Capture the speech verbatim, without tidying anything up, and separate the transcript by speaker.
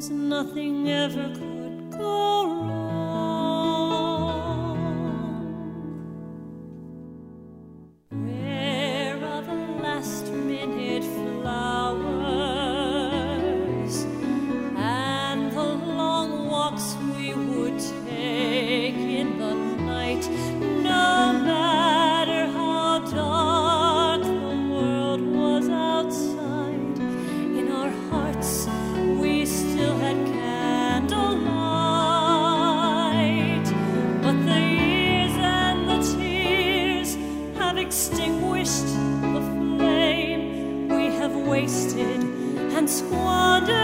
Speaker 1: nothing ever could go wrong. Where are the last minute flowers and the long walks we would take in the night? No matter how dark the world was outside, in our hearts we still had candlelight. But the years and the tears have extinguished the flame we have wasted and squandered.